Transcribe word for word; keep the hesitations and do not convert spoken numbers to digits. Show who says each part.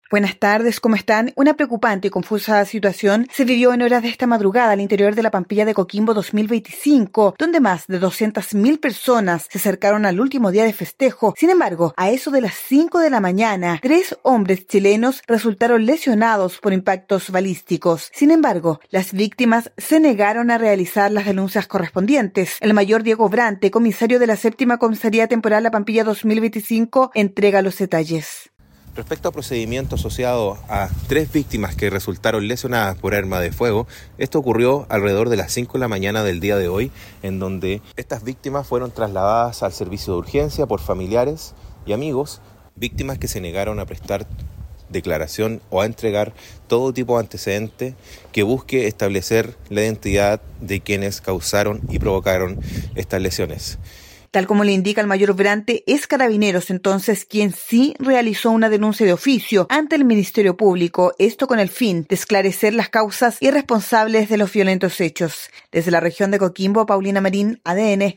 Speaker 1: Buenas tardes, ¿cómo están? Una preocupante y confusa situación se vivió en horas de esta madrugada al interior de la Pampilla de Coquimbo dos mil veinticinco, donde más de doscientas mil personas se acercaron al último día de festejo. Sin embargo, a eso de las cinco de la mañana, tres hombres chilenos resultaron lesionados por impactos balísticos. Sin embargo, las víctimas se negaron a realizar las denuncias correspondientes. El mayor Diego Brante, comisario de la séptima comisaría temporal La Pampilla dos mil veinticinco, entrega los detalles.
Speaker 2: Respecto a procedimiento asociado a tres víctimas que resultaron lesionadas por arma de fuego, esto ocurrió alrededor de las cinco de la mañana del día de hoy, en donde estas víctimas fueron trasladadas al servicio de urgencia por familiares y amigos, víctimas que se negaron a prestar declaración o a entregar todo tipo de antecedente que busque establecer la identidad de quienes causaron y provocaron estas lesiones.
Speaker 1: Tal como le indica el mayor Brante, es Carabineros entonces quien sí realizó una denuncia de oficio ante el Ministerio Público, esto con el fin de esclarecer las causas y responsables de los violentos hechos. Desde la región de Coquimbo, Paulina Marín, A D N.